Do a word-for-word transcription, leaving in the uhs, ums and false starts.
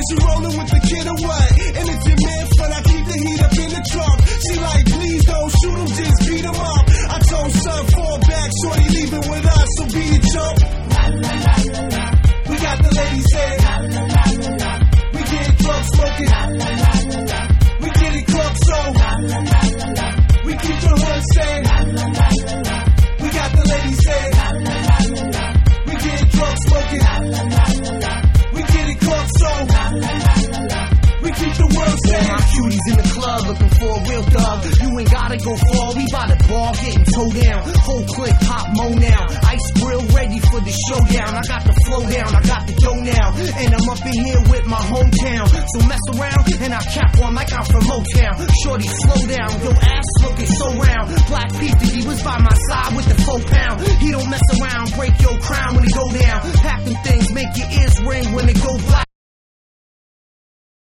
Is you rolling with the kid or what? And if your man front, I keep the heat up in the trunk. She like, please don't shoot him, just beat him up. I told son, fall back, shorty leaving with us, so beat it, jump. La, la, la, la, la. We got the ladies saying, la, la, la, la, la. We get drunk smoking, la, la, la, la, la. We get it crunk so, la, la, la, la, la. We keep the hood saying, la, la, la, la, la. We got the ladies saying, la, la, la, la, la. We get drunk smoking, la, la, la, la, la. We get it crunk so, la, la, la, la, la. We keep the world saying. My cuties in the club looking for a real dub. You ain't gotta go far, we by the bar getting toe down. Whole clip, pop mo now. Ice grill ready for the showdown. I got the flow down, I got the dough now. And I'm up in here with my hometown. So mess around and I cap one like I'm from Motown. Shorty, slow down, your ass looking so round. Black Peter, he was by my side with the four pound. He don't mess around, break your crown when he go down. Pack them things, make your ears ring when they go